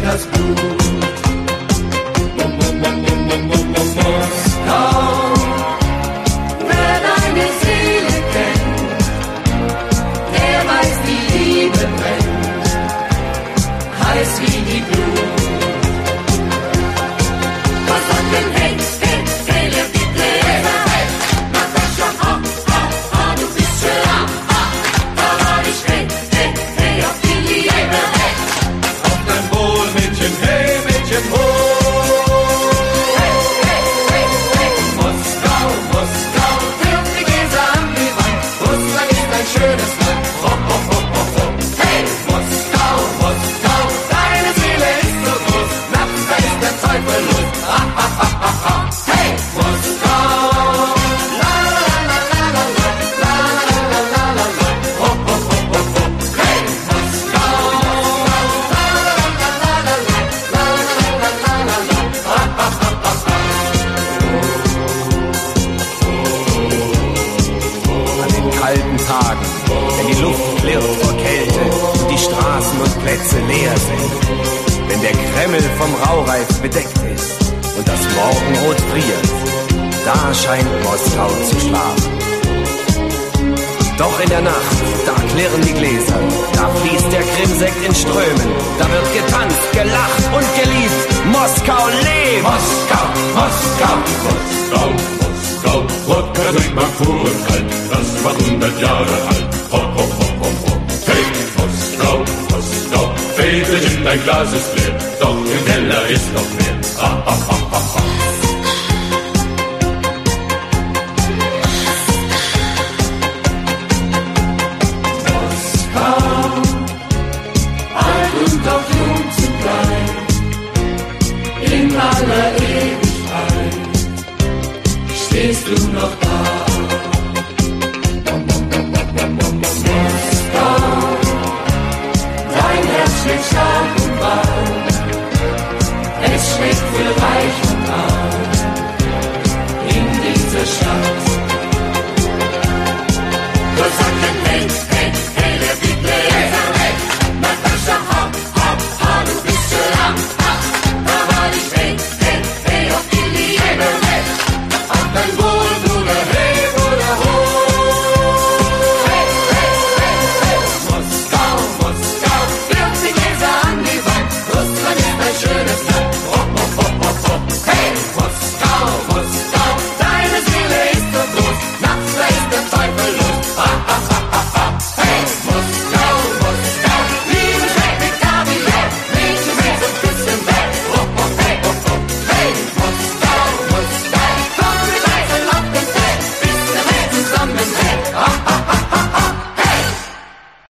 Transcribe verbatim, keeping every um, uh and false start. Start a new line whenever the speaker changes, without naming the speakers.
das Blut. Moskau, wer deine Seele kennt, der weiß, die Liebe brennt, heiß wie die Glut. Was sagt denn hey, hey, hey, der Bitleser? Mach das schon, ah, ah, ah, du bist schön, ah, ah, da war ich, hey, hey, hey, auf die Liebe, hey. Auf dein Wohl, Mädchen, hey, Mädchen, ho. Hey, hey, hey, hey, Moskau, Moskau, wirf die Gläser an die Wand, Russland ist ein schönes Land, ho, ho, ho, ho, ho. Hey, Moskau, Moskau, deine Seele ist so groß, nachts, da ist der Teufel los, ha, ha, ha, ha, ha. Hey, Moskau, la, la, la, la, la, la, la, la, la, la, la, ho, ho, ho, ho, ho. Hey, Moskau, la, la, la, la, la, la, la, la, la, la, la, ha, ha, ha, ha, ha.
An den kalten Tagen, wenn die Luft klirrt vor Kälte und die Straßen und Plätze leer sind, wenn der Kreml vom Raureif bedeckt ist und das Morgenrot friert, da scheint Moskau zu schlafen. Doch in der Nacht, da klirren die Gläser, da fließt der Krimsekt in Strömen, da wird getanzt, gelacht und geliebt. Moskau lebt!
Moskau, Moskau, Moskau, Moskau, Wodka trinkt man pur und kalt, das war hundert Jahre alt. Ho, ho, ho, ho, ho. Hey, Moskau, Moskau, Väterchen, dein Glas ist leer, doch im Keller ist noch mehr. Ha, ha, ha, ha, ha. Moskau, alt und auch jung zugleich, in aller Ewigkeit stehst du noch da.